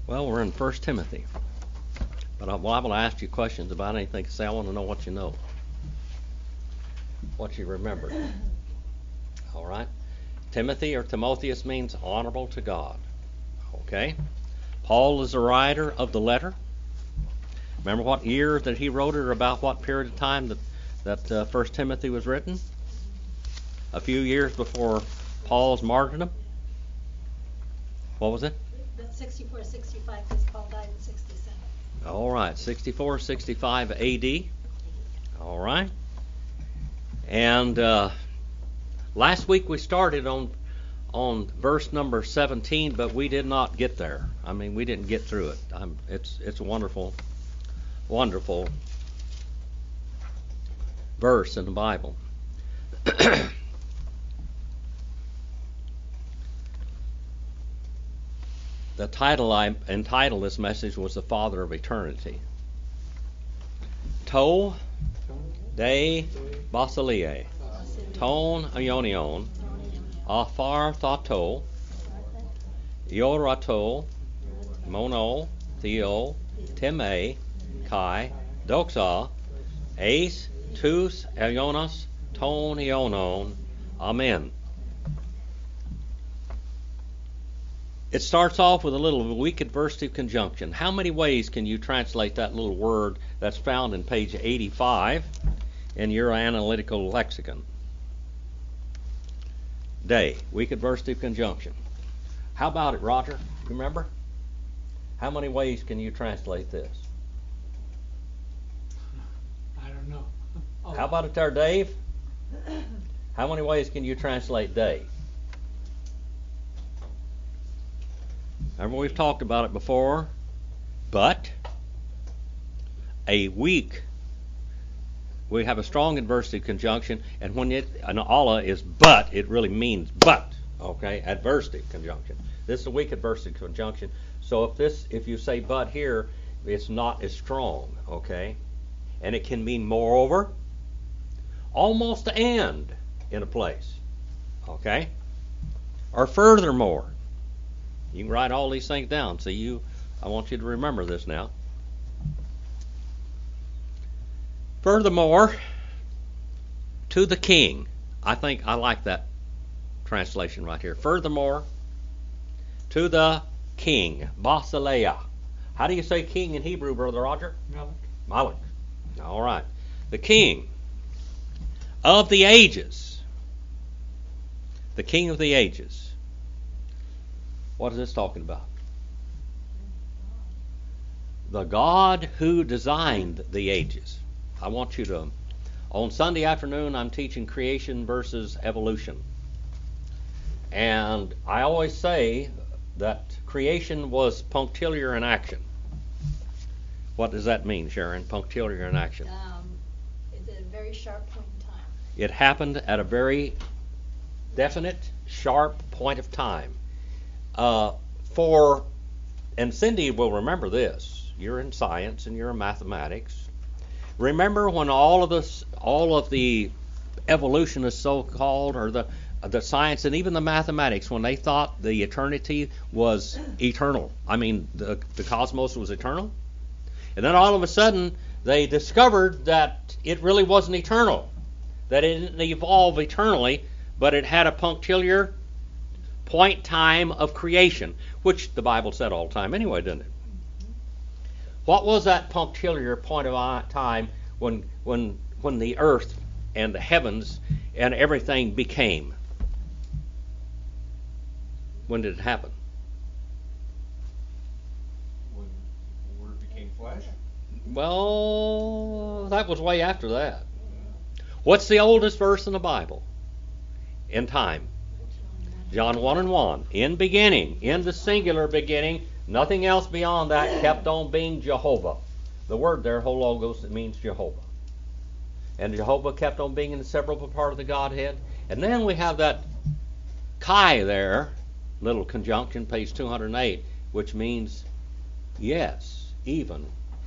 Well, we're in 1 Timothy. But I'm liable to ask you questions about anything. Say, I want to know what you know, what you remembered. All right? Timothy or Timotheus means honorable to God. Okay? Paul is the writer of the letter. Remember what year that he wrote it, or about what period of time that 1 Timothy was written? A few years before Paul's martyrdom. What was it? That's 64, 65, because Paul died in 67. All right, 64, 65 A.D. All right. And last week we started on verse number 17, but we did not get there. I mean, we didn't get through it. It's a wonderful, wonderful verse in the Bible. The title I entitled this message was The Father of Eternity. To de basileia, ton ionion, afar thato, iorato, mono, theo, time, kai, doxa, eis, tous, ionos, ton ionon, amen. It starts off with a little weak adversative conjunction. How many ways can you translate that little word that's found in page 85 in your analytical lexicon? De, weak adversative conjunction. How about it, Roger? You remember? How many ways can you translate this? I don't know. Oh. How about it there, Dave? How many ways can you translate de? Remember, we've talked about it before. But a weak, we have a strong adversative conjunction, and when an Allah is but, it really means but. Okay, adversative conjunction. This is a weak adversative conjunction. So if you say but here, it's not as strong. Okay, and it can mean moreover, almost and in a place. Okay, or furthermore. You can write all these things down. I want you to remember this now. Furthermore, to the king. I think I like that translation right here. Furthermore, to the king. Basileia. How do you say king in Hebrew, Brother Roger? Malik. Malik. All right. The king of the ages. The king of the ages. What is this talking about? The God who designed the ages. I want you to, on Sunday afternoon, I'm teaching creation versus evolution. And I always say that creation was punctiliar in action. What does that mean, Sharon? Punctiliar in action. It's a very sharp point in time. It happened at a very definite, sharp point of time. And Cindy will remember this. You're in science and you're in mathematics. Remember when all of the evolutionists, so-called, or the science and even the mathematics, when they thought the eternity was eternal. I mean, the cosmos was eternal. And then all of a sudden, they discovered that it really wasn't eternal. That it didn't evolve eternally, but it had a punctiliar point time of creation, which the Bible said all the time anyway, didn't it? What was that punctiliar point of time when the earth and the heavens and everything became? When did it happen? When the Word became flesh? Well, that was way after that. What's the oldest verse in the Bible in time? John 1:1. In beginning, in the singular beginning, nothing else beyond that kept on being Jehovah. The word there, hologos, it means Jehovah. And Jehovah kept on being an inseparable part of the Godhead. And then we have that Kai there, little conjunction, page 208, which means yes, even,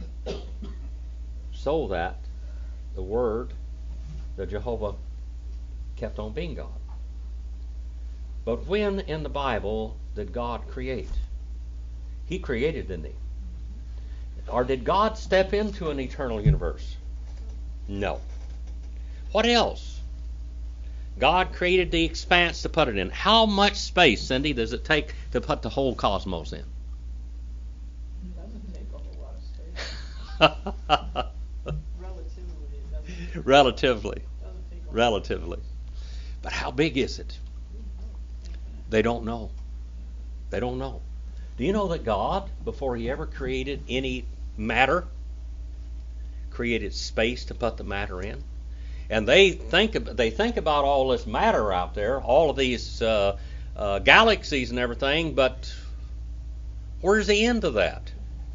so that the word, the Jehovah, kept on being God. But when in the Bible did God create? He created, didn't he? Or did God step into an eternal universe? No. What else? God created the expanse to put it in. How much space, Cindy, does it take to put the whole cosmos in? It doesn't take a whole lot of space. Relatively, it doesn't. Relatively. Doesn't take a whole Relatively. But how big is it? They don't know. They don't know. Do you know that God, before he ever created any matter, created space to put the matter in? And they think about all this matter out there, all of these galaxies and everything, but where's the end of that?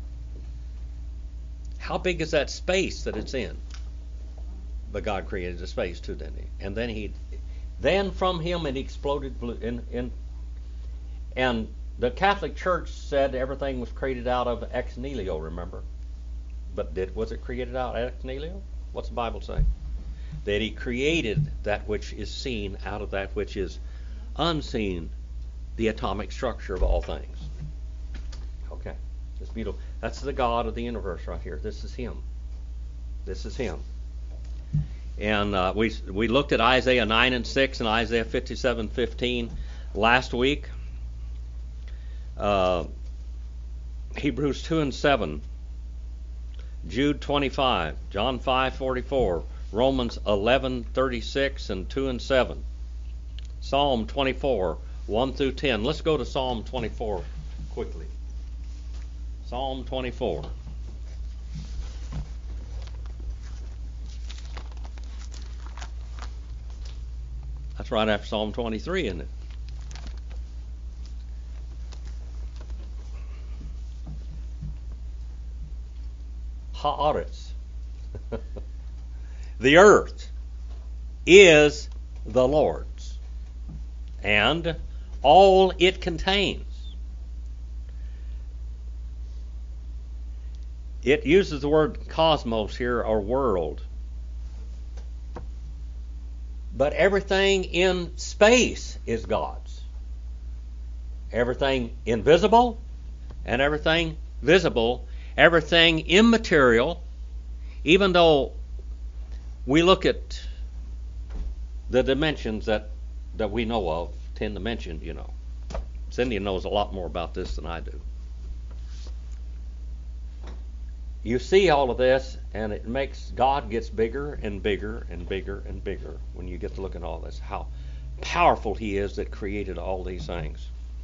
How big is that space that it's in? But God created the space too, didn't he? And then from him it exploded and the Catholic Church said everything was created out of ex nihilo, remember? But was it created out of ex nihilo? What's the Bible say? That he created that which is seen out of that which is unseen, the atomic structure of all things. Okay, it's beautiful. That's the God of the universe right here. This is him. This is him. And we looked at Isaiah 9 and 6 and Isaiah 57:15 last week. Hebrews 2 and 7, Jude 25, John 5:44, Romans 11:36 and 2 and 7, Psalm 24, 1 through 10. Let's go to Psalm 24 quickly. Psalm 24. That's right after Psalm 23, isn't it? Haaretz. The earth is the Lord's, and all it contains. It uses the word cosmos here, or world. But everything in space is God's. Everything invisible and everything visible, everything immaterial, even though we look at the dimensions that we know of, 10 dimensions, you know. Cindy knows a lot more about this than I do. You see all of this, and it makes God gets bigger and bigger and bigger and bigger when you get to look at all this, how powerful he is that created all these things.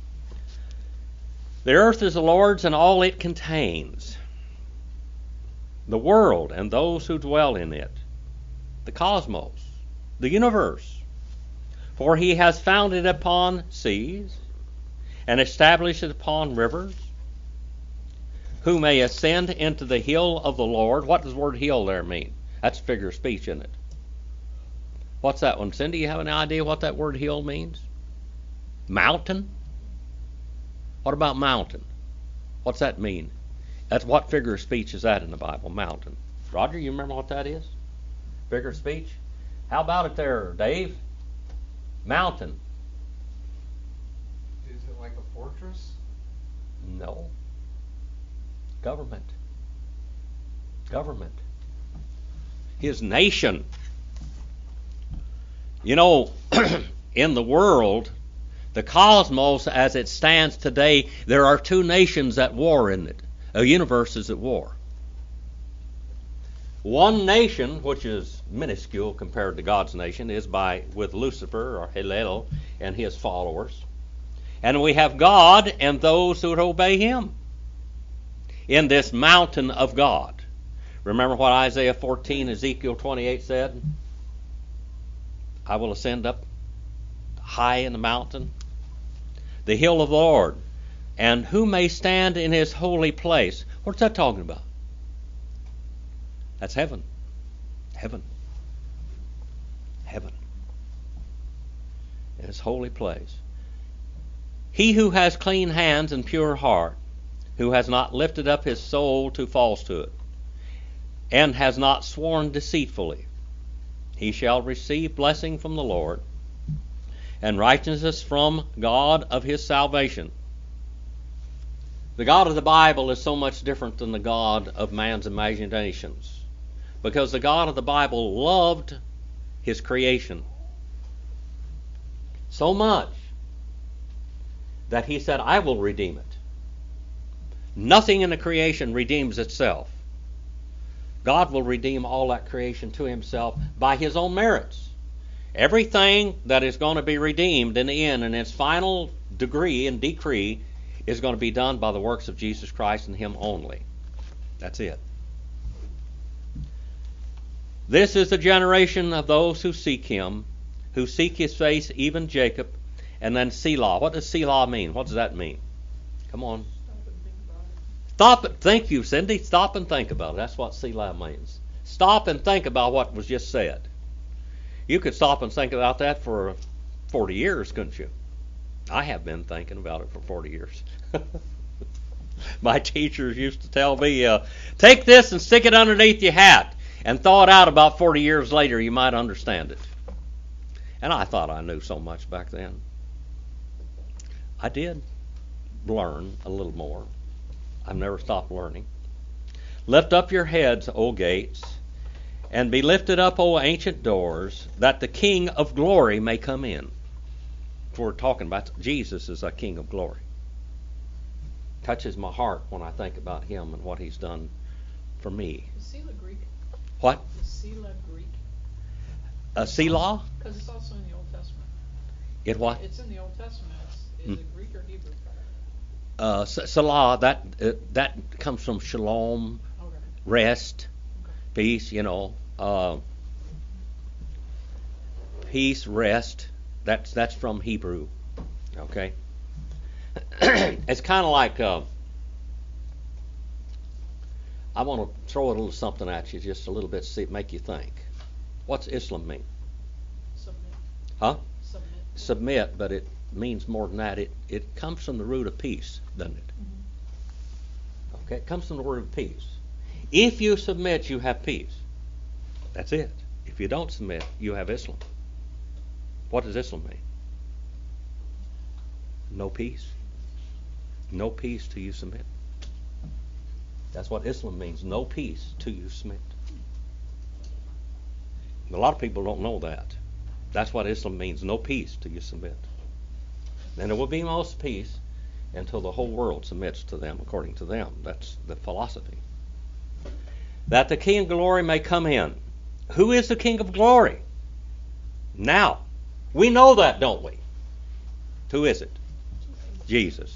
The earth is the Lord's and all it contains, the world and those who dwell in it, the cosmos, the universe. For he has founded it upon seas and established it upon rivers. Who may ascend into the hill of the Lord? What does the word hill there mean? That's a figure of speech, isn't it? What's that one? Cindy, you have any idea what that word hill means? Mountain? What about mountain? What's that mean? That's what figure of speech is that in the Bible? Mountain. Roger, you remember what that is? Figure of speech? How about it there, Dave? Mountain. Is it like a fortress? No. Government. Government. His nation. You know, in the world, the cosmos as it stands today, there are two nations at war in it. A universe is at war. One nation, which is minuscule compared to God's nation, is with Lucifer or Hillel and his followers. And we have God and those who would obey him in this mountain of God. Remember what Isaiah 14, Ezekiel 28 said? I will ascend up high in the mountain, the hill of the Lord, and who may stand in his holy place? What's that talking about? That's heaven. Heaven. Heaven. In his holy place. He who has clean hands and pure heart, who has not lifted up his soul to falsehood, and has not sworn deceitfully, he shall receive blessing from the Lord, and righteousness from God of his salvation. The God of the Bible is so much different than the God of man's imaginations. Because the God of the Bible loved his creation so much that he said, I will redeem it. Nothing in the creation redeems itself. God will redeem all that creation to himself by his own merits. Everything that is going to be redeemed in the end, in its final degree and decree, is going to be done by the works of Jesus Christ and him only. That's it. This is the generation of those who seek him, who seek his face, even Jacob. And then Selah. What does Selah mean? What does that mean? Come on. Stop it. Thank you, Cindy. Stop and think about it. That's what Selah means. Stop and think about what was just said. You could stop and think about that for 40 years, couldn't you? I have been thinking about it for 40 years. My teachers used to tell me, take this and stick it underneath your hat and thaw it out about 40 years later. You might understand it. And I thought I knew so much back then. I did learn a little more. I've never stopped learning. Lift up your heads, O gates, and be lifted up, O ancient doors, that the King of glory may come in. We're talking about Jesus as a King of glory. Touches my heart when I think about him and what he's done for me. Is Selah Greek? What? Is Selah Greek? Selah? Because it's also in the Old Testament. It what? It's in the Old Testament. Is it Greek or Hebrew? Selah, that comes from shalom, Okay. rest, Okay. peace, peace, rest. That's from Hebrew. Okay? It's kind of like, I want to throw a little something at you, just a little bit, see, make you think. What's Islam mean? Submit. Huh? Submit. Submit, but it means more than that. It comes from the root of peace, doesn't it? Mm-hmm. Okay, it comes from the word of peace. If you submit, you have peace. That's it. If you don't submit, you have Islam. What does Islam mean? No peace. No peace till you submit. That's what Islam means. No peace till you submit. A lot of people don't know that. That's what Islam means. No peace till you submit. Then there will be most peace until the whole world submits to them, according to them. That's the philosophy. That the King of glory may come in. Who is the King of glory? Now, we know that, don't we? Who is it? Jesus.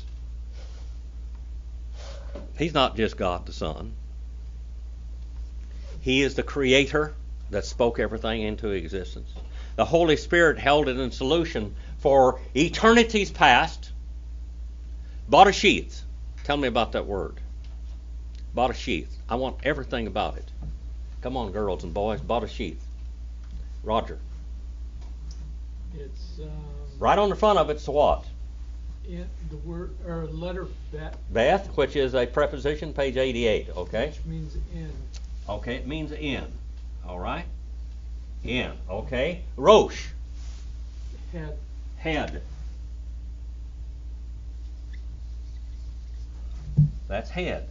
He's not just God the Son. He is the Creator that spoke everything into existence. The Holy Spirit held it in solution for eternities past. Barashith. Tell me about that word. Barashith. I want everything about it. Come on, girls and boys. Barashith. Roger. It's Right on the front of it's what? in the word or letter bet, Beth, which is a preposition, page 88. Okay. which means in. Okay, it means in. All right. In. Okay. Rosh. Head. Head. That's head.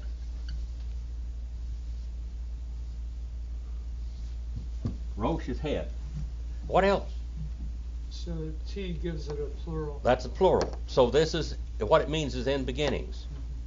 Rosh is head. What else? So T gives it a plural. That's a plural. So this is what it means is in beginnings.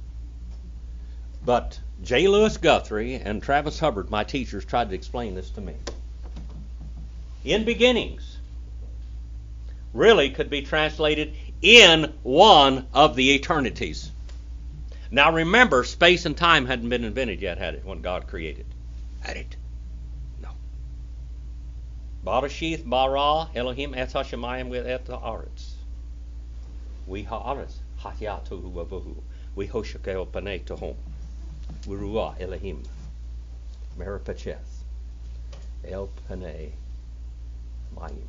But J. Lewis Guthrie and Travis Hubbard, my teachers, tried to explain this to me. In beginnings really could be translated in one of the eternities. Now remember, space and time hadn't been invented yet, had it, when God created? Had it? No. Barashith bara Elohim et hashemayim with et haaretz. We haaretz hatyatu vavuhu. We hoshakeo panei tohom. We ruah Elohim. Meripacheth. El panei mayim.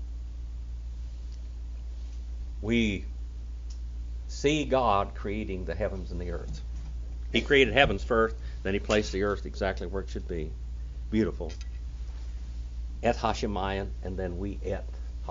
We see God creating the heavens and the earth. He created heavens first, then he placed the earth exactly where it should be. Beautiful. Et hashemayim, and then we et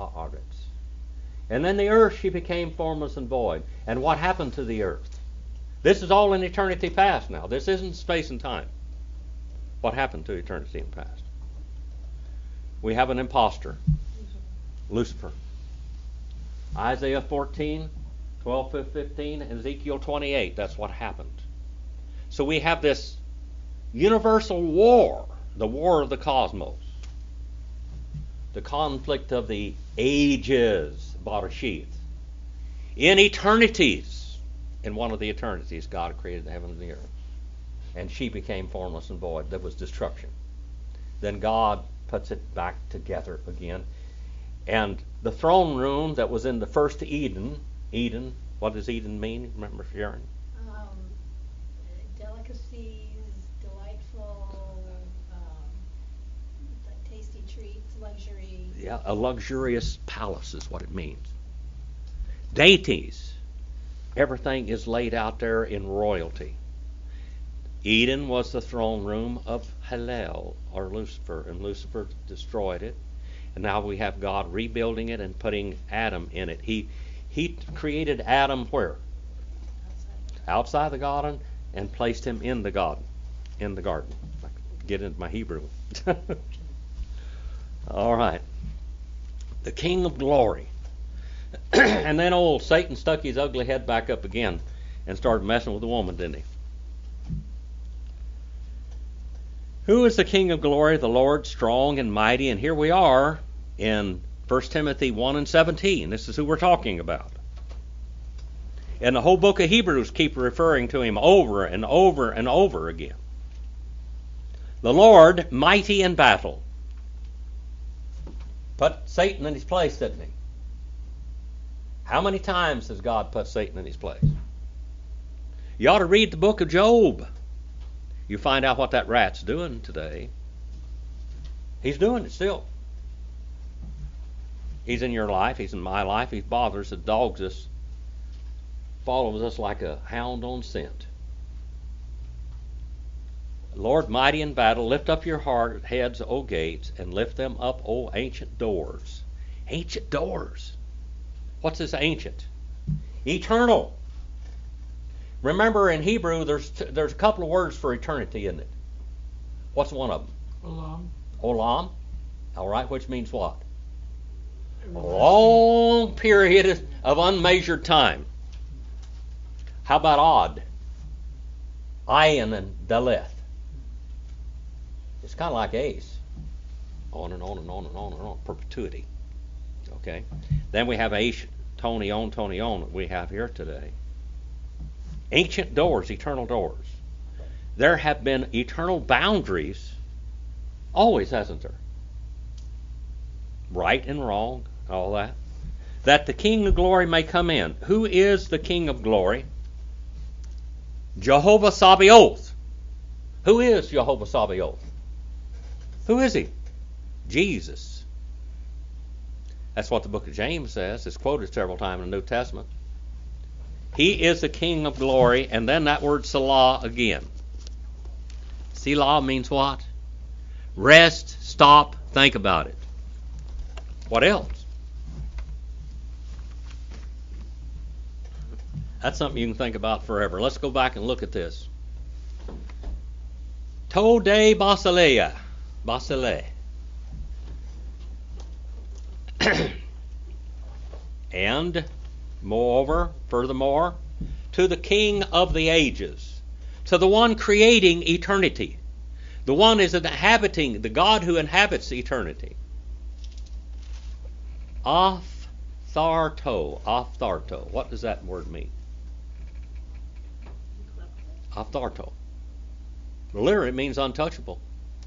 haaretz. And then the earth, she became formless and void. And what happened to the earth? This is all in eternity past now. This isn't space and time. What happened to eternity in the past? We have an imposter, Lucifer. Isaiah 14, 12 through 15, and Ezekiel 28. That's what happened. So we have this universal war, the war of the cosmos. The conflict of the ages, Barashith. In eternities, in one of the eternities, God created the heaven and the earth. And she became formless and void. There was destruction. Then God puts it back together again. And the throne room that was in the first Eden, what does Eden mean? Remember, Sharon? Delicacies, delightful, tasty treats, luxury. Yeah, a luxurious palace is what it means. Dainties. Everything is laid out there in royalty. Eden was the throne room of Hallel, or Lucifer, and Lucifer destroyed it. And now we have God rebuilding it and putting Adam in it. He created Adam where? Outside the garden, and placed him in the garden. Get into my Hebrew. All right. The King of Glory. And then old Satan stuck his ugly head back up again and started messing with the woman, didn't he? Who is the King of Glory? The Lord strong and mighty. And here we are in 1 Timothy 1 and 17. This is who we're talking about. And the whole book of Hebrews keep referring to him over and over and over again. The Lord mighty in battle. Put Satan in his place, didn't he? How many times has God put Satan in his place? You ought to read the book of Job. You find out what that rat's doing today. He's doing it still. He's in your life. He's in my life. He bothers us, dogs us, follows us like a hound on scent. Lord, mighty in battle, lift up your heads, O gates, and lift them up, O ancient doors. Ancient doors. What's this ancient? Eternal. Remember, in Hebrew, there's a couple of words for eternity, isn't it? What's one of them? Olam. Olam. All right, which means what? A long period of unmeasured time. How about Od? Ayin and Daleth. It's kind of like Ace. On and on and on and on and on. Perpetuity. Okay? Then we have Aish, Tony on that we have here today. Ancient doors, eternal doors. There have been eternal boundaries, always, hasn't there? Right and wrong, all that. That the King of Glory may come in. Who is the King of Glory? Jehovah Sabaoth. Who is Jehovah Sabaoth? Who is he? Jesus. That's what the book of James says. It's quoted several times in the New Testament. He is the King of Glory, and then that word Selah again. Selah means what? Rest, stop, think about it. What else? That's something you can think about forever. Let's go back and look at this. Tode Basileia. Basile. And moreover, furthermore, to the King of the ages, to the one creating eternity, the one is inhabiting, the God who inhabits eternity. Aphtharto. What does that word mean? Aphtharto. Literally, it means untouchable.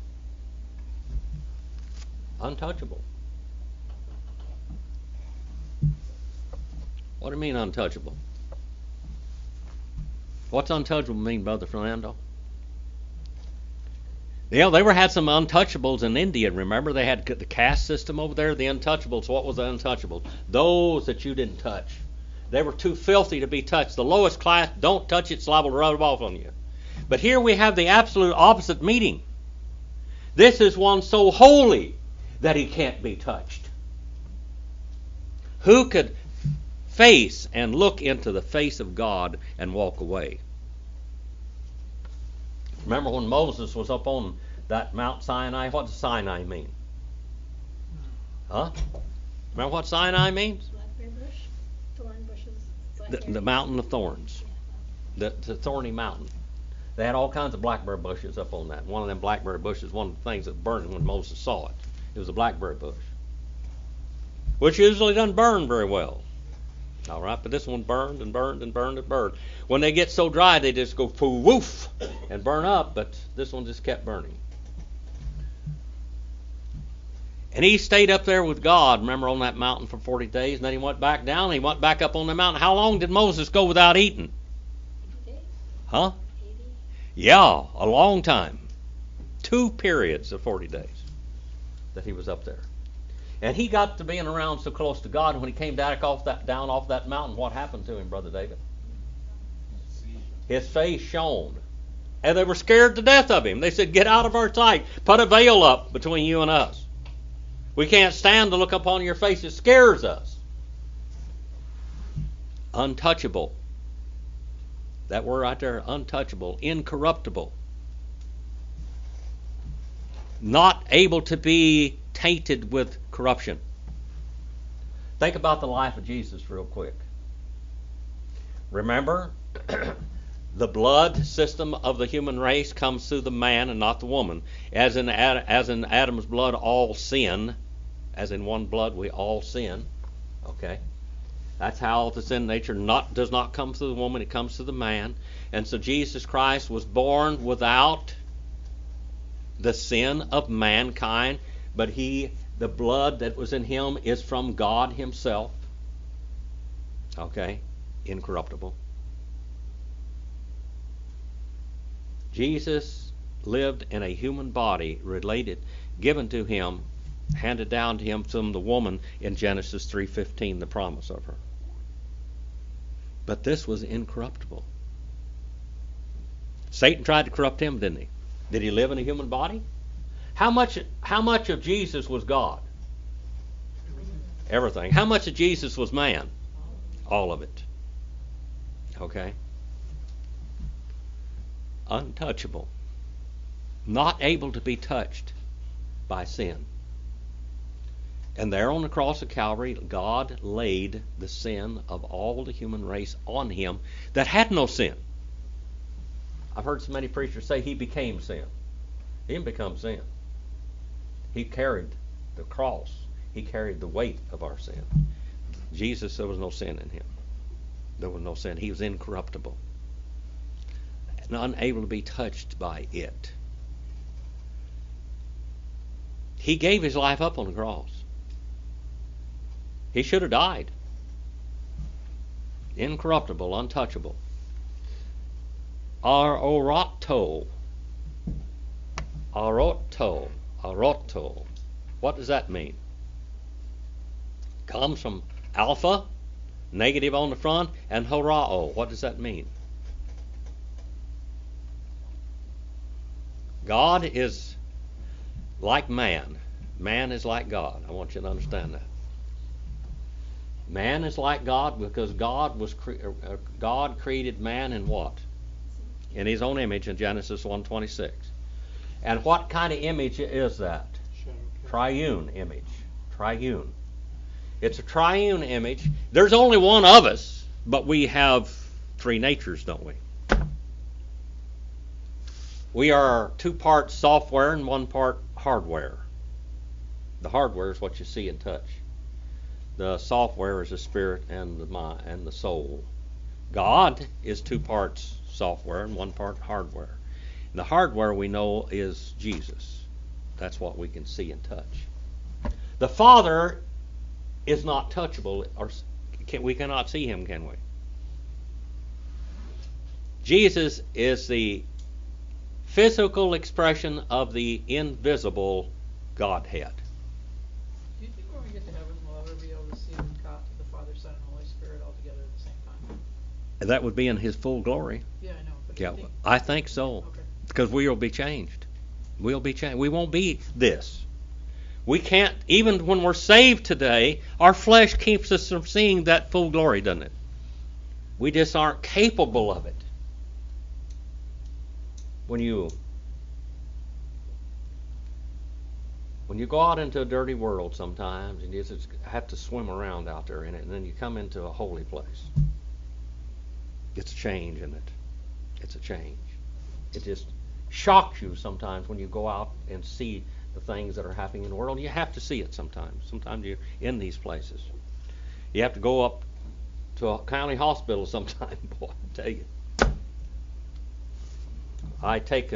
Untouchable. What do you mean untouchable? What's untouchable mean, Brother Fernando? Yeah, they had some untouchables in India. Remember, they had the caste system over there. The untouchables. What was the untouchables? Those that you didn't touch. They were too filthy to be touched. The lowest class, don't touch it, it's liable to rub off on you. But here we have the absolute opposite meaning. This is one so holy that he can't be touched. Who could face and look into the face of God and walk away? Remember when Moses was up on that Mount Sinai? What does Sinai mean? Huh? Remember what Sinai means? Blackberry bush, thorn bushes, The blackberry. mountain of thorns. Yeah. The thorny mountain. They had all kinds of blackberry bushes up on that. One of them blackberry bushes, one of the things that burned when Moses saw it. It was a blackberry bush, which usually doesn't burn very well. All right, but this one burned and burned and burned and burned. When they get so dry, they just go woof and burn up, but this one just kept burning. And he stayed up there with God, remember, on that mountain for 40 days, and then he went back down, and he went back up on the mountain. How long did Moses go without eating? 80 days, Huh? 80. Yeah, a long time. 2 periods of 40 days that he was up there. And he got to being around so close to God, and when he came down off that mountain, what happened to him, Brother David? His face shone. And they were scared to death of him. They said, "Get out of our sight. Put a veil up between you and us. We can't stand to look upon your face. It scares us." Untouchable. That word right there, untouchable, incorruptible. Not able to be tainted with corruption. Think about the life of Jesus real quick. Remember, the blood system of the human race comes through the man and not the woman. As in Adam's blood, all sin. As in one blood, we all sin. Okay? That's how the sin nature does not come through the woman, it comes through the man. And so Jesus Christ was born without the sin of mankind, but the blood that was in him is from God himself. Okay? Incorruptible. Jesus lived in a human body given to him, handed down to him from the woman in Genesis 3:15, the promise of her. But this was incorruptible. Satan tried to corrupt him, didn't he? Did he live in a human body? How much of Jesus was God? Everything. How much of Jesus was man? All of it. Okay? Untouchable. Not able to be touched by sin. And there on the cross of Calvary, God laid the sin of all the human race on him that had no sin. I've heard so many preachers say he became sin. He didn't become sin. He carried the cross. He carried the weight of our sin. Jesus, there was no sin in him. There was no sin. He was incorruptible and unable to be touched by it. He gave his life up on the cross. He should have died. Incorruptible, untouchable. Aroto. What does that mean? Comes from alpha, negative on the front, and horao. What does that mean? God is like man. Man is like God. I want you to understand that. Man is like God because God created man in what? In his own image in Genesis 1:26. And what kind of image is that? Triune image. Triune. It's a triune image. There's only one of us, but we have 3 natures, don't we? We are 2 parts software and 1 part hardware. The hardware is what you see and touch. The software is the spirit and the mind and the soul. God is 2 parts software and 1 part hardware. And the hardware we know is Jesus. That's what we can see and touch. The Father is not touchable, or we cannot see him, can we? Jesus is the physical expression of the invisible Godhead. Do you think when we get to heaven we'll ever be able to see God, the Father, Son, and Holy Spirit all together at the same time? That would be in his full glory. Yeah, I know. But Yeah, do you think, I think so. Okay. Because we will be changed. We'll be changed. We won't be this. We can't, even when we're saved today, our flesh keeps us from seeing that full glory, doesn't it? We just aren't capable of it. when you go out into a dirty world sometimes, and you just have to swim around out there in it, and then you come into a holy place, it's a change in it. It's a change. It just shocks you sometimes when you go out and see the things that are happening in the world. You have to see it sometimes. Sometimes you're in these places. You have to go up to a county hospital sometime, boy, I tell you. I take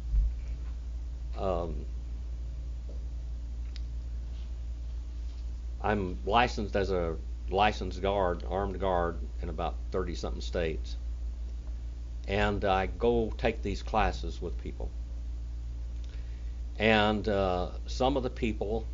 I'm licensed as a licensed guard, armed guard, in about 30-something states. And I go take these classes with people. And some of the people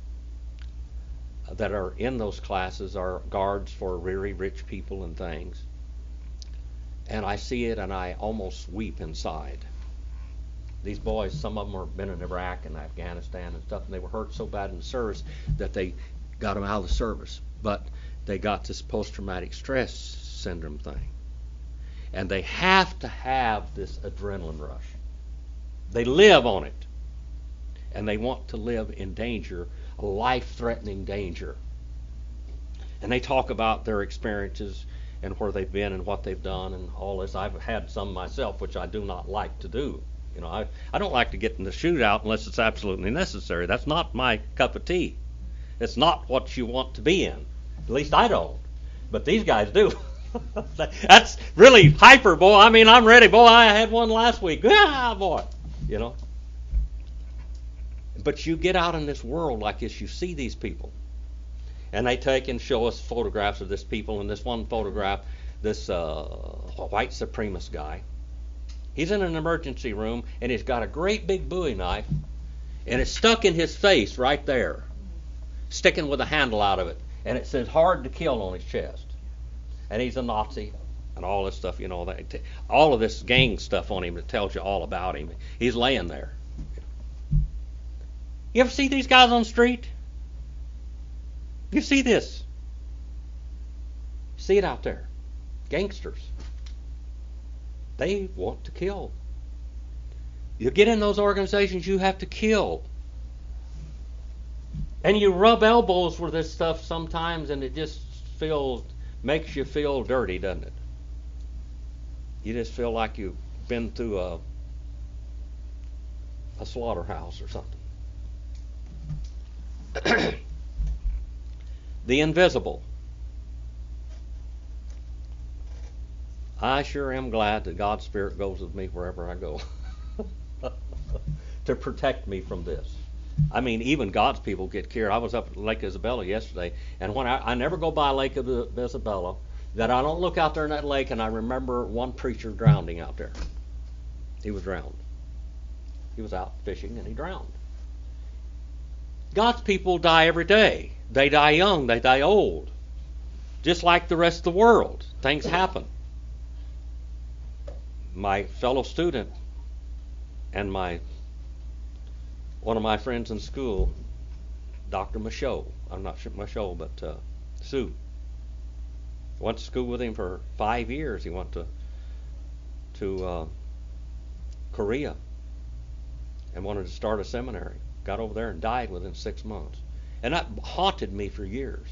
that are in those classes are guards for really rich people and things. And I see it and I almost weep inside. These boys, some of them have been in Iraq and Afghanistan and stuff, and they were hurt so bad in the service that they got them out of the service. But they got this post-traumatic stress syndrome thing. And they have to have this adrenaline rush. They live on it. And they want to live in danger, a life-threatening danger. And they talk about their experiences and where they've been and what they've done and all this. I've had some myself, which I do not like to do. You know, I don't like to get in the shootout unless it's absolutely necessary. That's not my cup of tea. It's not what you want to be in. At least I don't. But these guys do. That's really hyper, boy. I mean, I'm ready. Boy, I had one last week. Ah, boy. You know. But you get out in this world like this, you see these people. And they take and show us photographs of this people. And this one photograph, this white supremacist guy, he's in an emergency room, and he's got a great big Bowie knife, and it's stuck in his face right there, sticking with a handle out of it. And it says "hard to kill" on his chest. And he's a Nazi and all this stuff, you know, all of this gang stuff on him that tells you all about him. He's laying there. You ever see these guys on the street? You see this. See it out there. Gangsters. They want to kill. You get in those organizations, you have to kill. And you rub elbows with this stuff sometimes, and it just makes you feel dirty, doesn't it? You just feel like you've been through a slaughterhouse or something. The invisible. I sure am glad that God's Spirit goes with me wherever I go to protect me from this. I mean, even God's people get cured. I was up at Lake Isabella yesterday, and when I never go by Lake Isabella, that I don't look out there in that lake and I remember one preacher drowning out there. He was drowned. He was out fishing and he drowned. God's people die every day. They die young, they die old. Just like the rest of the world. Things happen. My fellow student and one of my friends in school, Dr. Michaud, I'm not sure Michaud, but Sue. Went to school with him for 5 years. He went to Korea and wanted to start a seminary. Got over there and died within 6 months. And that haunted me for years.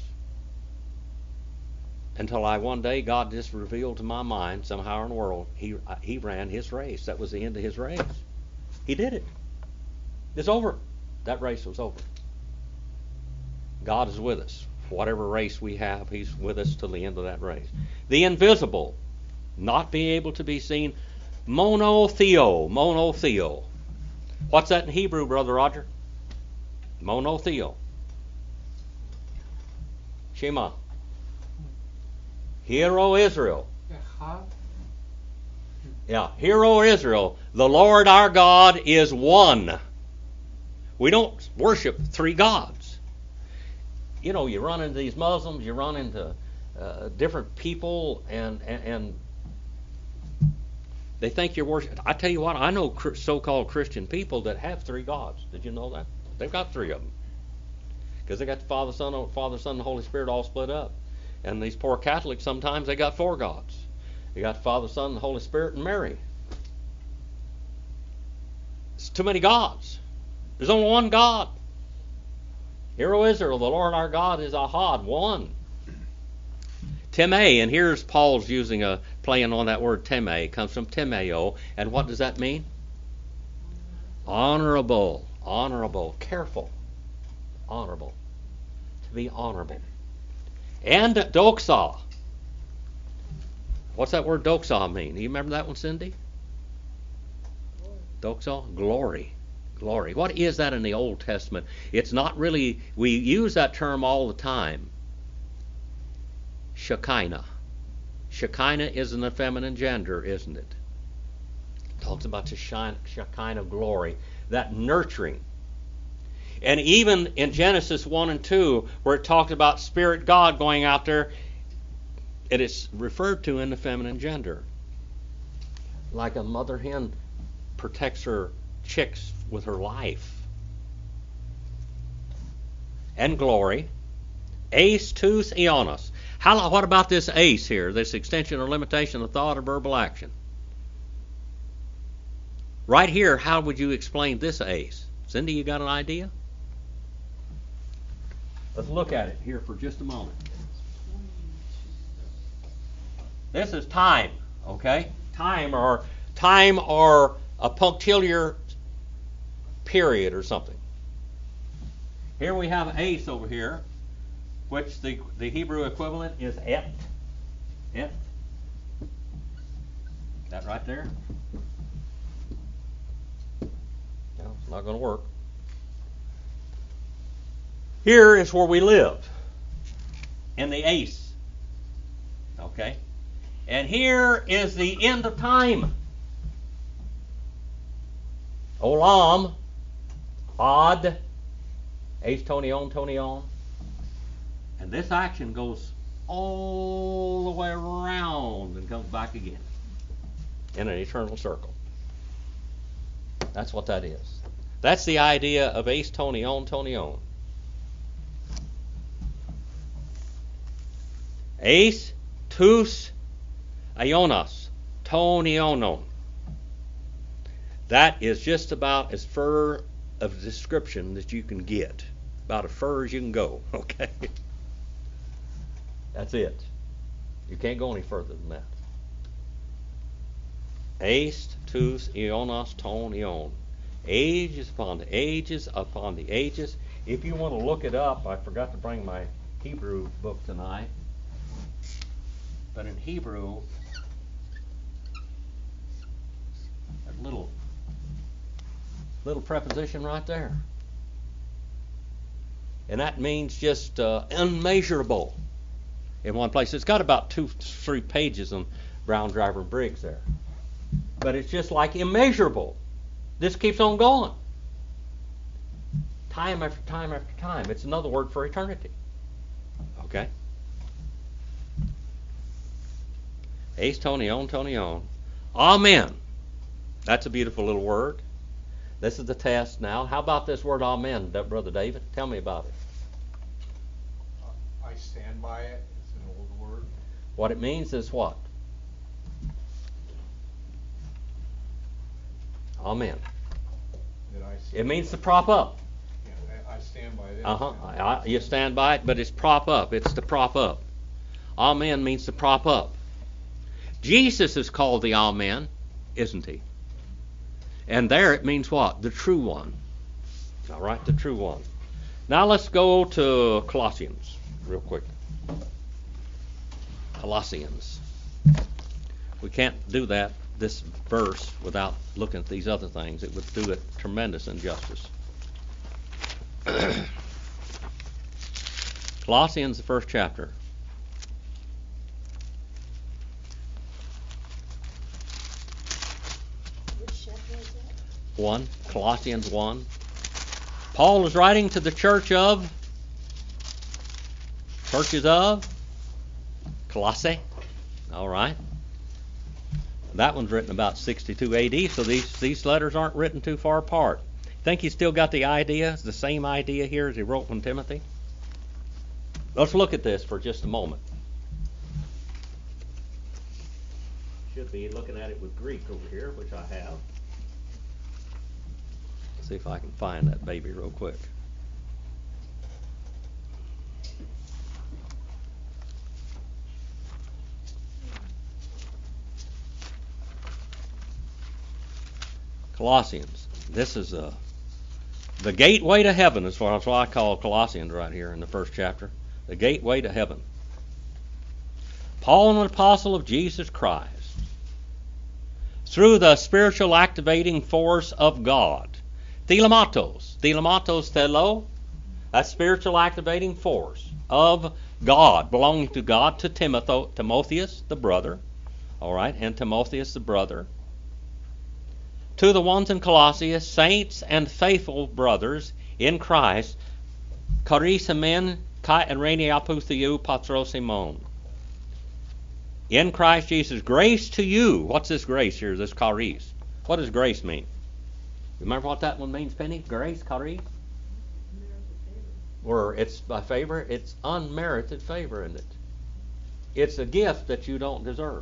Until one day, God just revealed to my mind, somehow in the world, he ran his race. That was the end of his race. He did it. It's over. That race was over. God is with us. Whatever race we have, He's with us till the end of that race. The invisible, not being able to be seen. Monotheo. Monotheo. What's that in Hebrew, Brother Roger? Monotheo. Shema. Hear, O Israel. Yeah, hear, O Israel. The Lord our God is one. We don't worship three gods. You know, you run into these Muslims, you run into different people, and they think you're worshiping. I tell you what, I know so-called Christian people that have three gods. Did you know that? They've got three of them. Because they got the Father, Son, and the Holy Spirit all split up. And these poor Catholics, sometimes they got four gods. They got the Father, Son, and the Holy Spirit, and Mary. too many gods. There's only one God. Hear, O Israel, the Lord our God is Ahad, one. Time, and here's Paul's using a playing on that word time. It comes from timeo, and what does that mean? Honorable, honorable, careful, honorable, to be honorable. And doxa. What's that word doxa mean? Do you remember that one, Cindy? Doxa, glory. Glory. What is that in the Old Testament? It's not really, we use that term all the time. Shekinah. Shekinah is in the feminine gender, isn't it? It talks about the Shekinah glory, that nurturing. And even in Genesis 1 and 2, where it talks about Spirit God going out there, it is referred to in the feminine gender. Like a mother hen protects her chicks with her life. And glory. Eis tous eonos. What about this eis here, this extension or limitation of thought or verbal action? Right here, how would you explain this eis? Cindy, you got an idea? Let's look at it here for just a moment. This is time, okay? Time or a punctiliar period or something. Here we have eis over here, which the Hebrew equivalent is et. Et. That right there? No, it's not going to work. Here is where we live, in the eis. Okay? And here is the end of time. Olam, ad, eis tonion, tonion. And this action goes all the way around and comes back again in an eternal circle. That's what that is. That's the idea of eis tonion, tonion. Eis tous aionos tonionon. That is just about as fur of a description that you can get. About as far as you can go, okay? That's it. You can't go any further than that. Eis tous eonos ton eon. Ages upon the ages upon the ages. If you want to look it up, I forgot to bring my Hebrew book tonight. But in Hebrew, that little preposition right there. And that means just unmeasurable. In one place, it's got about 2-3 pages on Brown, Driver, and Briggs there. But it's just like immeasurable. This keeps on going. Time after time after time. It's another word for eternity. Okay? Eis tonion, tonion. Amen. That's a beautiful little word. This is the test now. How about this word amen, Brother David? Tell me about it. I stand by it. It's an old word. What it means is what? Amen. It means to prop up. Yeah, I stand by this. You stand by it, but it's prop up. It's to prop up. Amen means to prop up. Jesus is called the Amen, isn't he? And there it means what? The true one. All right, the true one. Now let's go to Colossians real quick. Colossians. We can't do this verse without looking at these other things. It would do it tremendous injustice. Colossians, the first chapter. Which chapter is that? 1, Colossians 1. Paul is writing to the churches of Colossae. All right. That one's written about 62 AD, so these letters aren't written too far apart. Think you still got the idea? It's the same idea here as he wrote from Timothy? Let's look at this for just a moment. Should be looking at it with Greek over here, which I have. See if I can find that baby real quick. Colossians. This is the gateway to heaven is what I call Colossians right here in the first chapter. The gateway to heaven. Paul, an apostle of Jesus Christ, through the spiritual activating force of God. Thelematos. Thelematos telo. That's spiritual activating force of God, belonging to God, to Timotheus, the brother. All right, and Timotheus, the brother. To the ones in Colossae, saints and faithful brothers in Christ, charis amen, kai ereni apotheou patros imon. In Christ Jesus, grace to you. What's this grace here, this charis? What does grace mean? Remember what that one means, Penny? Grace, charis? Or it's by favor. It's unmerited favor, isn't it? It's a gift that you don't deserve.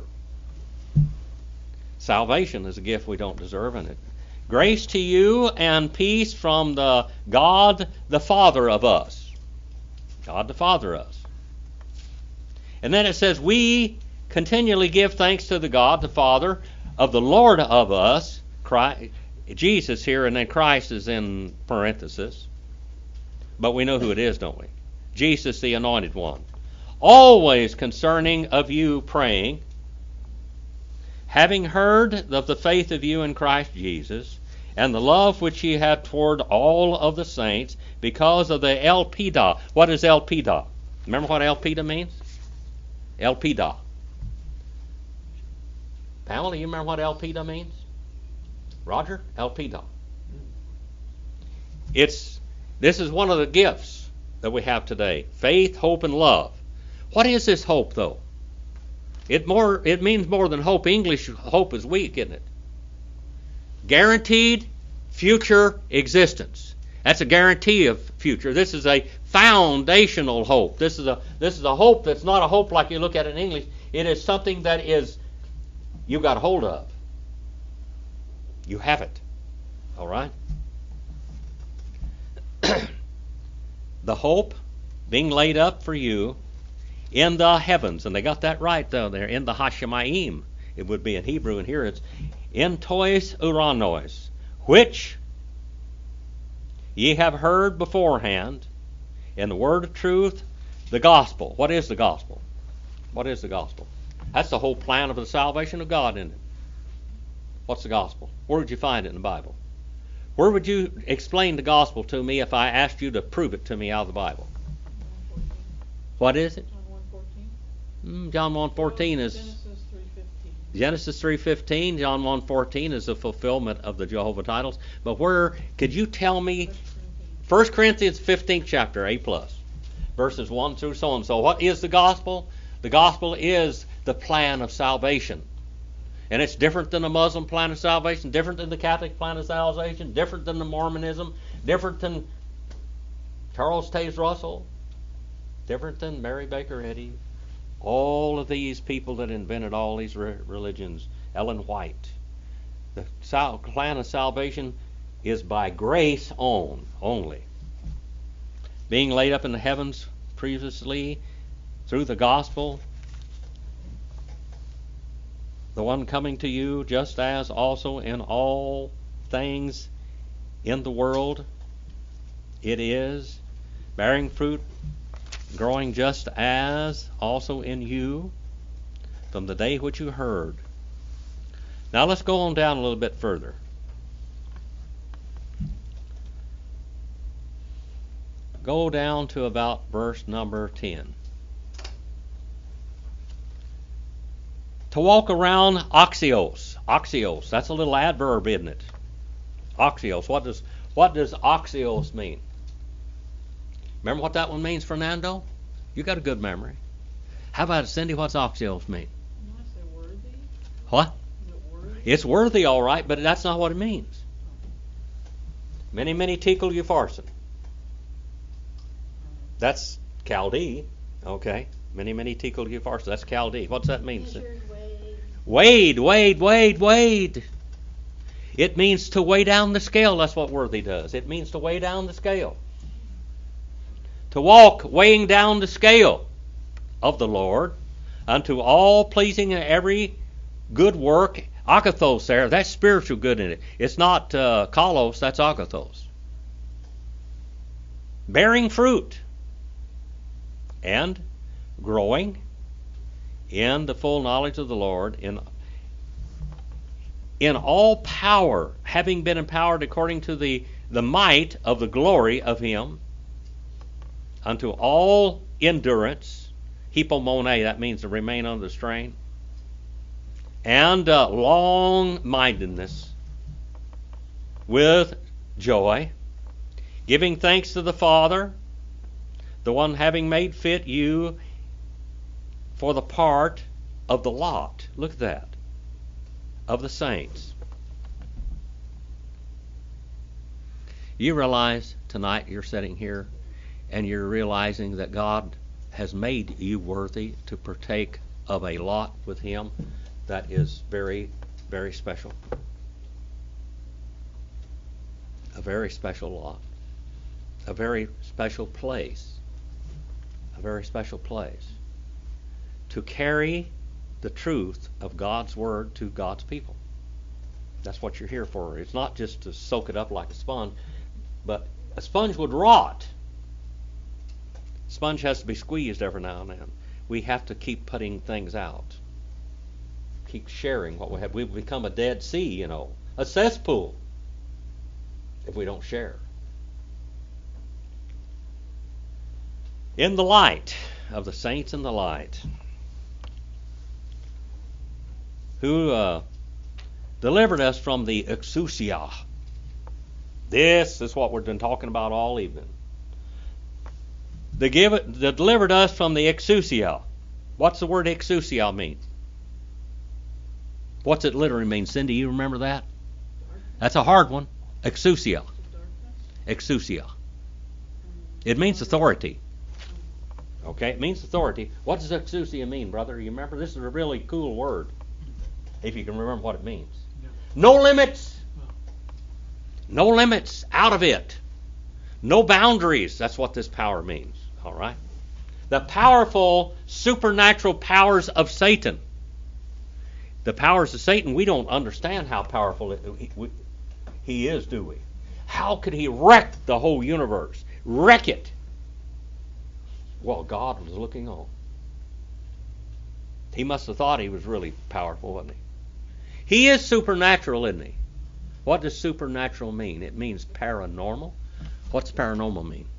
Salvation is a gift we don't deserve, isn't it? Grace to you and peace from the God, the Father of us. God, the Father of us. And then it says, we continually give thanks to the God, the Father, of the Lord of us, Christ, Jesus here, and then Christ is in parenthesis. But we know who it is, don't we? Jesus, the Anointed One. Always concerning of you praying, having heard of the faith of you in Christ Jesus, and the love which ye have toward all of the saints, because of the elpida. What is elpida? Remember what elpida means? Elpida. Pamela, you remember what elpida means? Roger? Elpida. This is one of the gifts that we have today. Faith, hope, and love. What is this hope, though? It means more than hope. English hope is weak, isn't it? Guaranteed future existence. That's a guarantee of future. This is a foundational hope. This is a hope that's not a hope like you look at it in English. It is something that is you got hold of. You have it. All right? The hope being laid up for you in the heavens, and they got that right though there, in the Hashemayim, it would be in Hebrew, and here it's in tois uranos, which ye have heard beforehand in the word of truth, the gospel. What is the gospel? What is the gospel? That's the whole plan of the salvation of God, isn't it? What's the gospel? Where would you find it in the Bible? Where would you explain the gospel to me if I asked you to prove it to me out of the Bible? What is it? John 1:14 is Genesis 3:15. John 1:14 is the fulfillment of the Jehovah titles. But where could you tell me? 1 Corinthians 15th chapter, A+, verses 1 through so on. So what is the gospel? The gospel is the plan of salvation. And it's different than the Muslim plan of salvation, different than the Catholic plan of salvation, different than the Mormonism, different than Charles Taze Russell, different than Mary Baker Eddy. All of these people that invented all these religions, Ellen White. The plan of salvation is by grace only. Being laid up in the heavens previously through the gospel, the one coming to you, just as also in all things in the world it is, bearing fruit, growing just as also in you, from the day which you heard. Now let's go on down a little bit further. Go down to about verse number 10. To walk around oxios. Oxios, that's a little adverb, isn't it? Oxios. What does oxios mean? Remember what that one means, Fernando? You got a good memory. How about it, Cindy? What's oxios mean? I say worthy. What? Is it worthy? It's worthy, all right, but that's not what it means. Many tekel upharsin. That's Chaldee, okay. Many tekel upharsin. That's Chaldee. What's that mean? Measured, Weighed. It means to weigh down the scale. That's what worthy does. It means to weigh down the scale. To walk weighing down the scale of the Lord unto all pleasing and every good work. Agathos there, that's spiritual good in it. It's not kalos, that's agathos. Bearing fruit and growing in the full knowledge of the Lord, in all power, having been empowered according to the might of the glory of Him, unto all endurance, hypomone, that means to remain under the strain, and long-mindedness, with joy, giving thanks to the Father, the one having made fit you for the part of the lot. Look at that. Of the saints. You realize tonight you're sitting here and you're realizing that God has made you worthy to partake of a lot with Him that is very, very special. A very special lot. A very special place. A very special place. To carry the truth of God's Word to God's people. That's what you're here for. It's not just to soak it up like a sponge, but a sponge would rot. A sponge has to be squeezed every now and then. We have to keep putting things out. Keep sharing what we have. We've become a Dead Sea, a cesspool, if we don't share. In the light of the saints in the light, who delivered us from the exousia. This is what we've been talking about all evening. They delivered us from the exousia. What's the word exousia mean? What's it literally mean? Cindy, you remember that? That's a hard one. Exousia. Exousia. It means authority. Okay, it means authority. What does exousia mean, brother? You remember? This is a really cool word, if you can remember what it means. Yeah. No limits. No limits out of it. No boundaries. That's what this power means. All right? The powerful supernatural powers of Satan. The powers of Satan, we don't understand how powerful he is, do we? How could he wreck the whole universe? Wreck it. Well, God was looking on. He must have thought he was really powerful, wasn't he? He is supernatural, isn't he? What does supernatural mean? It means paranormal. What's paranormal mean?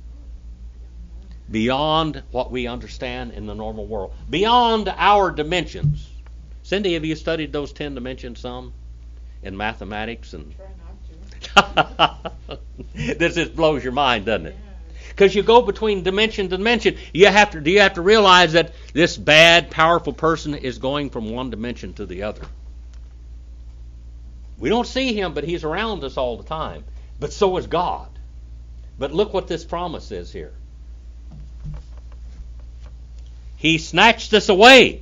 Beyond what we understand in the normal world. Beyond our dimensions. Cindy, have you studied those 10 dimensions some in mathematics? Try not to. This just blows your mind, doesn't it? Because you go between dimension to dimension. Do you have to realize that this bad, powerful person is going from one dimension to the other? We don't see him, but he's around us all the time. But so is God. But look what this promise is here. He snatched us away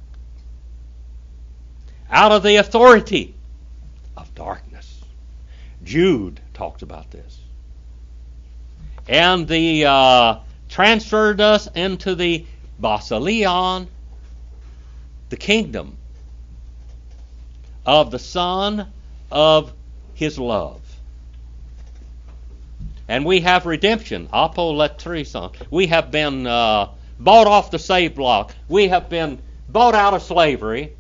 out of the authority of darkness. Jude talks about this. And transferred us into the Basileon, the kingdom of the Son of His love. And we have redemption, apoletrison. We have been bought off the save block. We have been bought out of slavery.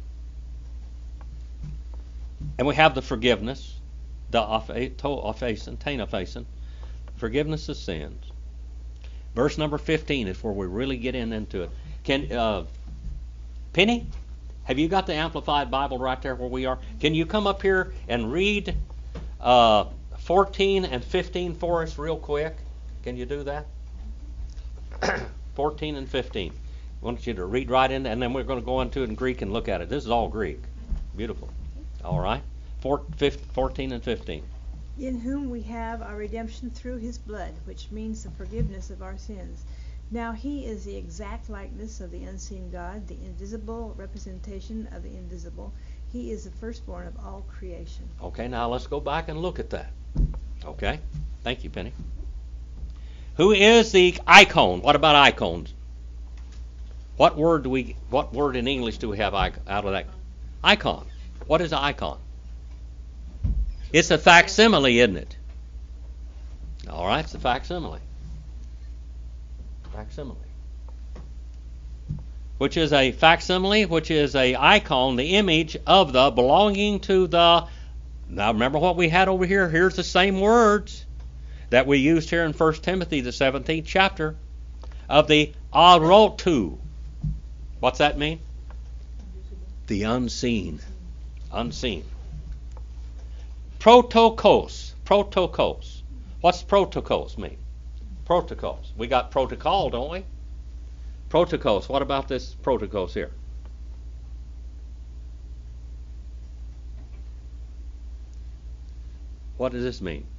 And we have the forgiveness, the teinaphasin, forgiveness of sins. Verse number 15 is where we really get into it. Penny, have you got the Amplified Bible right there where we are? Can you come up here and read 14 and 15 for us real quick? Can you do that? 14 and 15. I want you to read right in, and then we're going to go into it in Greek and look at it. This is all Greek. Beautiful. All right. 14 and 15. In whom we have our redemption through His blood, which means the forgiveness of our sins. Now He is the exact likeness of the unseen God, the invisible representation of the invisible, He is the firstborn of all creation. Okay, now let's go back and look at that. Okay, thank you, Penny. Who is the icon? What about icons? What word in English do we have out of that? Icon. What is an icon? It's a facsimile, isn't it? All right, it's a facsimile. Facsimile. Which is a facsimile, which is a icon, the image of the belonging to the. Now remember what we had over here. Here's the same words that we used here in 1 Timothy, the 17th chapter, of the arotu. What's that mean? The unseen. Unseen. Protokos. Protokos. What's protokos mean? Protocols. We got protocol, don't we? Protokos. What about this protokos here? What does this mean?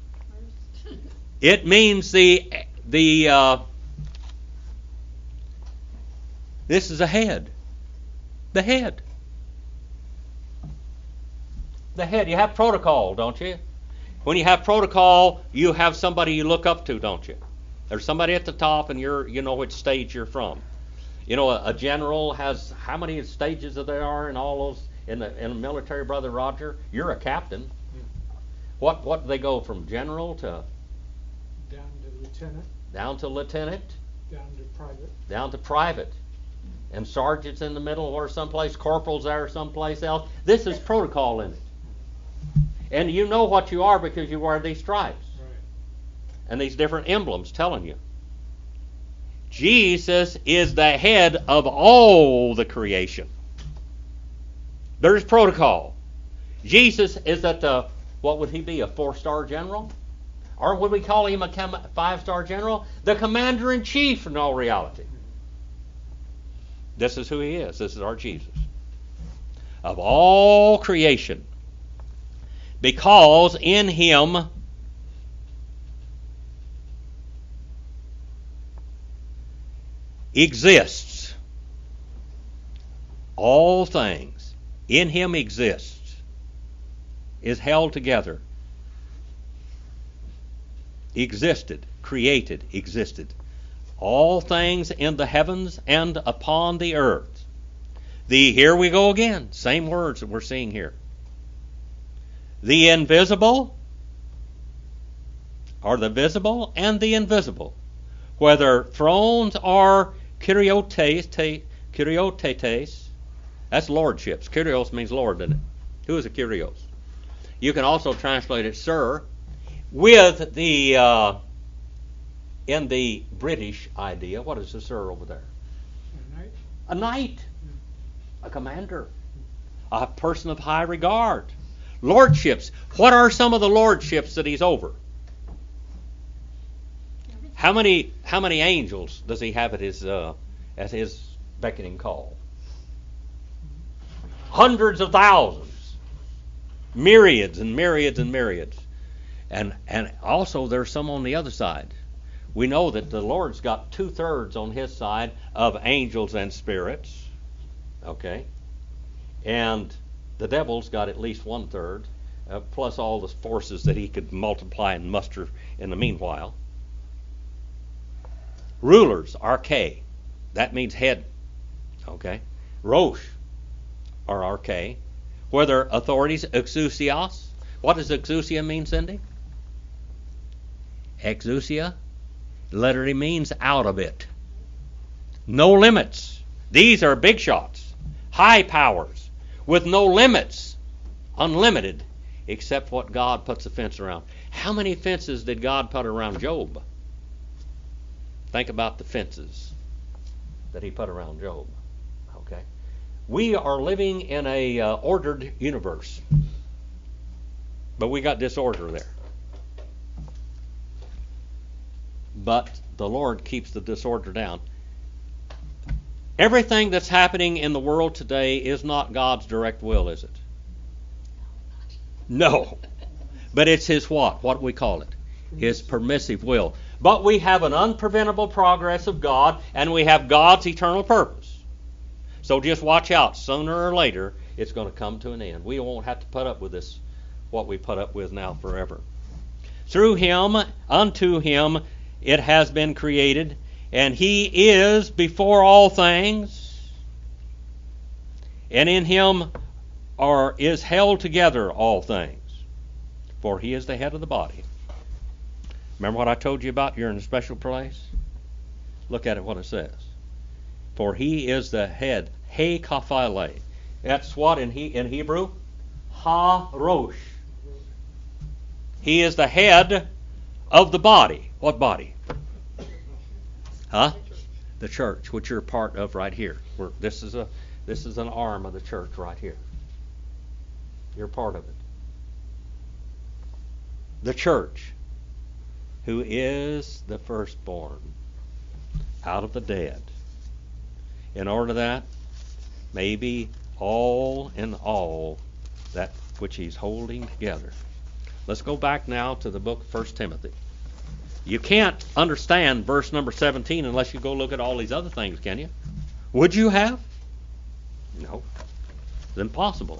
It means this is a head. The head. The head. You have protocol, don't you? When you have protocol, you have somebody you look up to, don't you? There's somebody at the top, and you know which stage you're from. You know, a general has how many stages there are in all those in the military, Brother Roger? You're a captain. What do they go from general to? Down to lieutenant. Down to lieutenant. Down to private. Down to private. And sergeant's in the middle or someplace, corporal's there someplace else. This is protocol in it. And you know what you are because you wear these stripes. Right. And these different emblems telling you. Jesus is the head of all the creation. There's protocol. Jesus is at the, what would he be, a 4-star general? Or would we call him a 5-star general? The commander-in-chief in all reality. This is who he is. This is our Jesus. Of all creation. Because in him exists all things. In him exists. Is held together. Existed. Created. Existed. All things in the heavens and upon the earth. Here we go again. Same words that we're seeing here. The invisible, or the visible and the invisible, whether thrones or Kyrios, that's lordships. Kyrios means Lord, doesn't it? Who is a Kyrios? You can also translate it Sir, with the in the British idea, what is the Sir over there? A knight. A knight, a commander, a person of high regard. Lordships. What are some of the lordships that he's over? How many angels does he have at his beckoning call? Hundreds of thousands. Myriads and myriads and myriads. And also there's some on the other side. We know that the Lord's got 2/3 on his side of angels and spirits. Okay? And the devil's got at least 1/3, plus all the forces that he could multiply and muster in the meanwhile. Rulers, arche, that means head. Okay? Rosh, or arche. Whether authorities, exousios. What does exousia mean, Cindy? Exousia literally means out of it. No limits. These are big shots. High powers. With no limits, unlimited, except what God puts a fence around. How many fences did God put around Job? Think about the fences that he put around Job. Okay, we are living in a ordered universe, but we got disorder there. But the Lord keeps the disorder down. Everything that's happening in the world today is not God's direct will, is it? No. But it's his what? What do we call it? His permissive will. But we have an unpreventable progress of God, and we have God's eternal purpose. So just watch out. Sooner or later, it's going to come to an end. We won't have to put up with this, what we put up with now forever. Through him, unto him, it has been created, and he is before all things, and in him is held together all things, for he is the head of the body. Remember what I told you about? You're in a special place? Look at it, what it says. For he is the head, he kaphale. That's what in Hebrew? Ha-rosh. He is the head of the body. What body? Huh? The church, which you're a part of right here. This is an arm of the church right here. You're part of it. The church, who is the firstborn out of the dead. In order that maybe all in all that which he's holding together. Let's go back now to the book of 1 Timothy. You can't understand verse number 17 unless you go look at all these other things, can you? Would you have? No. It's impossible.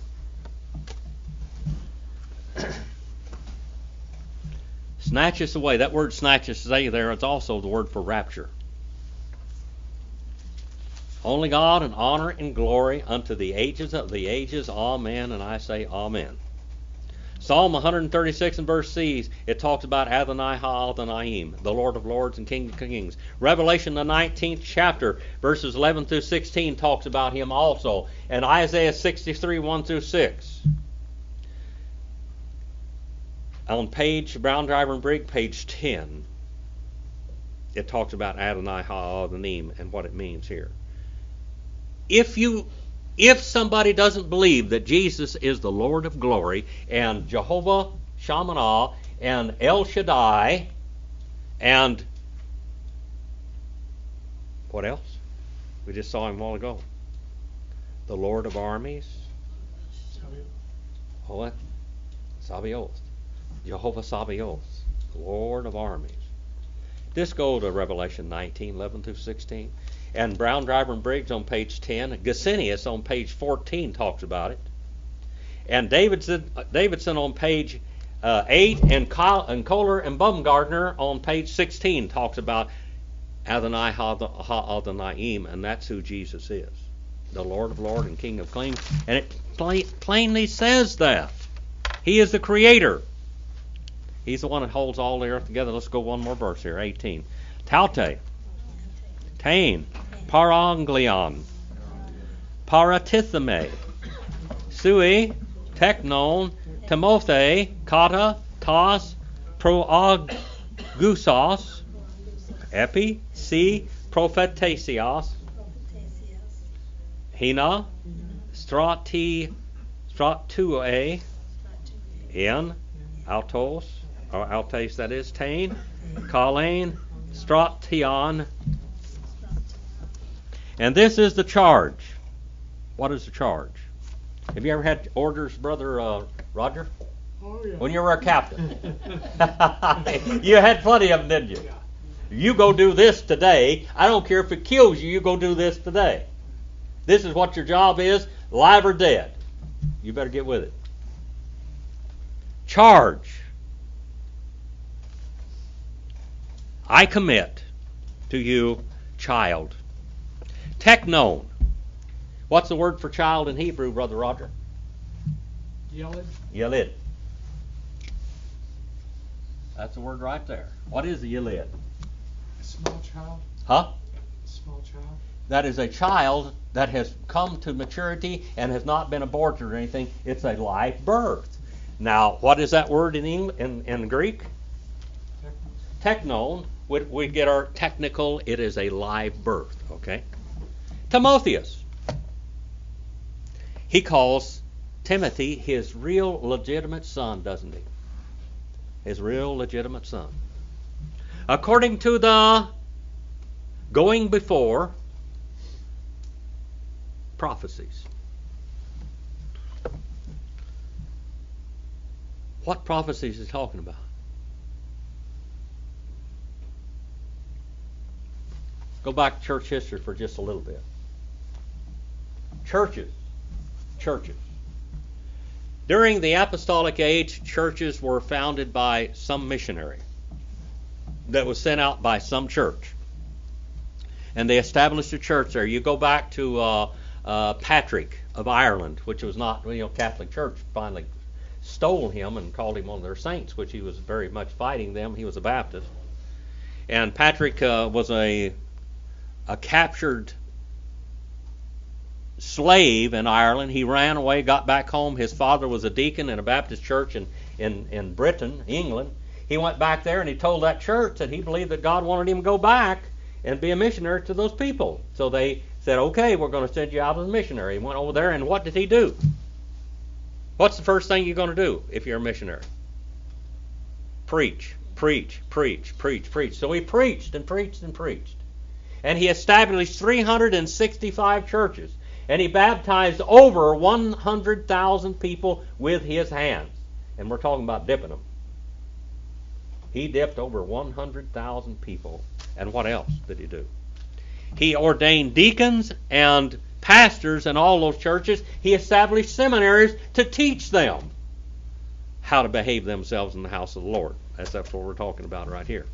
Snatch us away. That word snatch us away there, it's also the word for rapture. Only God and honor and glory unto the ages of the ages. Amen. And I say amen. Psalm 136 and verse C, it talks about Adonai Ha-Adonai, the Lord of Lords and King of Kings. Revelation, the 19th chapter, verses 11 through 16, talks about him also. And Isaiah 63, 1 through 6. On page, Brown Driver and Brigg, page 10, it talks about Adonai Ha-Adonai and what it means here. If somebody doesn't believe that Jesus is the Lord of glory and Jehovah Shammah and El Shaddai and what else? We just saw him a while ago. The Lord of armies. What? Sabaoth. Jehovah Sabaoth. The Lord of armies. Just go to Revelation 19, 11 through 16. And Brown, Driver, and Briggs on page 10. Gesenius on page 14 talks about it. And Davidson on page 8. And Kohler and Baumgartner on page 16 talks about Adonai Ha-Adonai, and that's who Jesus is. The Lord of Lords and King of Kings. And it plainly says that. He is the Creator. He's the one that holds all the earth together. Let's go one more verse here, 18. Taute, Tain, Paranglion, Paratitheme, Sui, Teknon, Timothe, Kata, Tas, Proagusos, Epi, Si, Prophetesios, Hina, Stratue, En, Altos, or Altes that is, Tain, Colleen, Stration. And this is the charge. What is the charge? Have you ever had orders, Brother Roger? Oh, yeah. When you were a captain. You had plenty of them, didn't you? Yeah. You go do this today. I don't care if it kills you, you go do this today. This is what your job is, live or dead. You better get with it. Charge. I commit to you, child. Teknon. What's the word for child in Hebrew, Brother Roger? Yelid. Yelid. That's the word right there. What is a yelid? A small child. Huh? A small child. That is a child that has come to maturity and has not been aborted or anything. It's a live birth. Now, what is that word in Greek? Teknon. We get our technical, it is a live birth, okay? Timotheus. He calls Timothy his real legitimate son, doesn't he? His real legitimate son. According to the going before prophecies. What prophecies is he talking about? Go back to church history for just a little bit. Churches. During the apostolic age, churches were founded by some missionary that was sent out by some church. And they established a church there. You go back to Patrick of Ireland, which was not, Catholic Church finally stole him and called him one of their saints, which he was very much fighting them. He was a Baptist. And Patrick was a captured slave in Ireland. He ran away, got back home. His father was a deacon in a Baptist church in Britain, England. He went back there and he told that church that he believed that God wanted him to go back and be a missionary to those people. So they said, okay, we're going to send you out as a missionary. He went over there, and what did he do? What's the first thing you're going to do if you're a missionary? Preach, preach, preach, preach, preach. So he preached and preached and preached. And he established 365 churches. And he baptized over 100,000 people with his hands. And we're talking about dipping them. He dipped over 100,000 people. And what else did he do? He ordained deacons and pastors in all those churches. He established seminaries to teach them how to behave themselves in the house of the Lord. That's what we're talking about right here.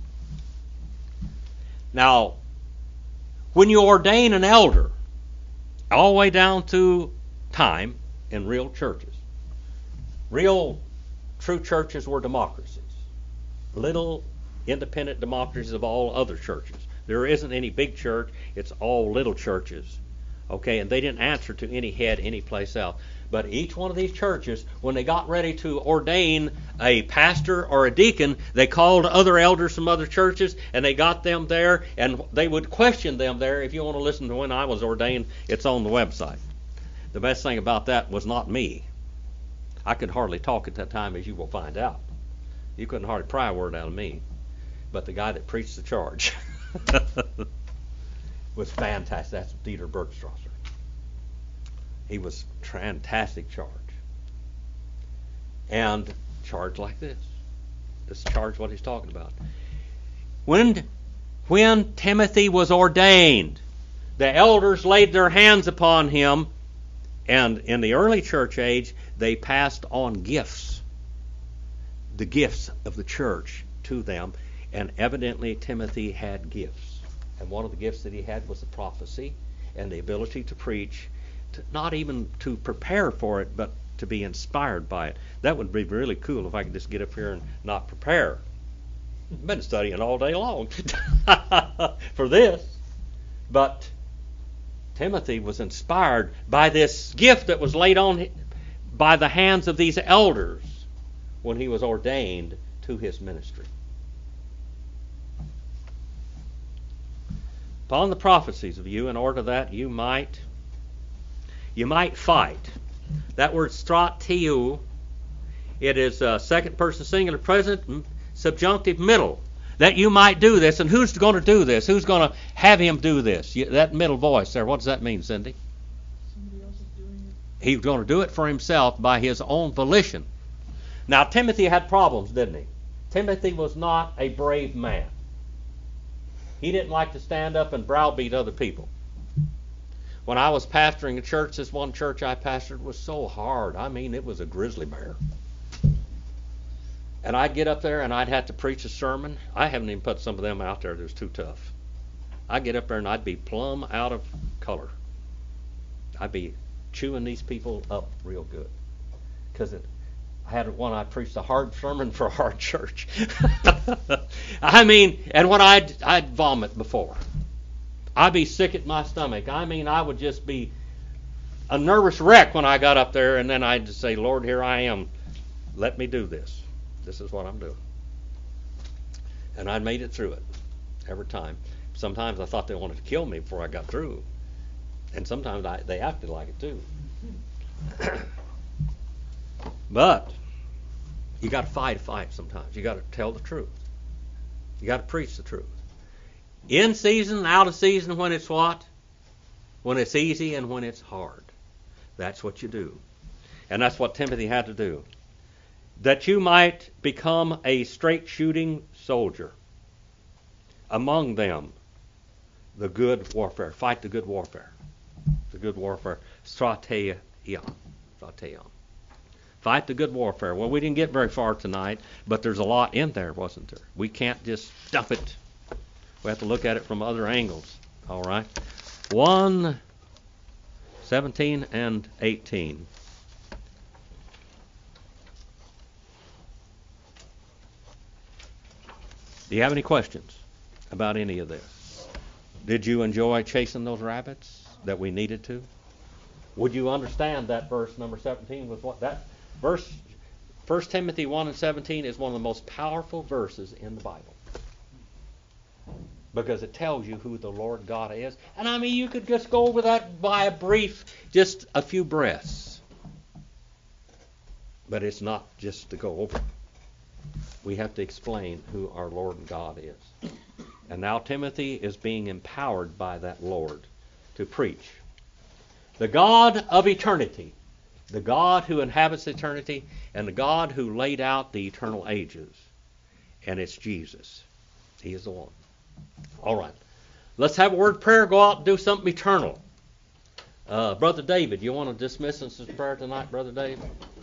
Now, when you ordain an elder, all the way down through time in real churches, real true churches were democracies. Little independent democracies of all other churches. There isn't any big church. It's all little churches. Okay, and they didn't answer to any head any place else. But each one of these churches, when they got ready to ordain a pastor or a deacon, they called other elders from other churches, and they got them there, and they would question them there. If you want to listen to when I was ordained, it's on the website. The best thing about that was not me. I could hardly talk at that time, as you will find out. You couldn't hardly pry a word out of me. But the guy that preached the charge was fantastic. That's Dieter Bergstrasser. He was fantastic charge. And charge like this. This charge what he's talking about. When Timothy was ordained, the elders laid their hands upon him, and in the early church age, they passed on gifts. The gifts of the church to them. And evidently Timothy had gifts. And one of the gifts that he had was the prophecy and the ability to preach, not even to prepare for it, but to be inspired by it. That would be really cool if I could just get up here and not prepare. I've been studying all day long for this. But Timothy was inspired by this gift that was laid on by the hands of these elders when he was ordained to his ministry. Upon the prophecies of you, in order that you might fight. That word strateu, it is second person singular present, subjunctive middle. That you might do this. And who's going to do this? Who's going to have him do this? That middle voice there, what does that mean, Cindy? Somebody else is doing it. He's going to do it for himself by his own volition. Now, Timothy had problems, didn't he? Timothy was not a brave man. He didn't like to stand up and browbeat other people. When I was pastoring a church, this one church I pastored was so hard. I mean, it was a grizzly bear. And I'd get up there and I'd have to preach a sermon. I haven't even put some of them out there. It was too tough. I'd get up there and I'd be plumb out of color. I'd be chewing these people up real good. Because I had one, I preached a hard sermon for a hard church. I mean, and when I'd vomit before. I'd be sick at my stomach. I mean, I would just be a nervous wreck when I got up there, and then I'd just say, Lord, here I am. Let me do this. This is what I'm doing. And I made it through it every time. Sometimes I thought they wanted to kill me before I got through. And sometimes they acted like it too. But you got to fight a fight sometimes. You got to tell the truth. You got to preach the truth. In season, out of season, when it's what? When it's easy and when it's hard. That's what you do. And that's what Timothy had to do. That you might become a straight shooting soldier. Among them, the good warfare. Fight the good warfare. The good warfare. Strateia. Fight the good warfare. Well, we didn't get very far tonight, but there's a lot in there, wasn't there? We can't just dump it. We have to look at it from other angles. All right. 1:17 and 18. Do you have any questions about any of this? Did you enjoy chasing those rabbits that we needed to? Would you understand that verse number 17 was what that verse 1 Timothy 1:17 is one of the most powerful verses in the Bible. Because it tells you who the Lord God is. And I mean, you could just go over that by a brief, just a few breaths. But it's not just to go over. We have to explain who our Lord God is. And now Timothy is being empowered by that Lord to preach. The God of eternity, the God who inhabits eternity, and the God who laid out the eternal ages. And it's Jesus. He is the one. All right. Let's have a word of prayer. Go out and do something eternal. Brother David, you want to dismiss us in prayer tonight, Brother David?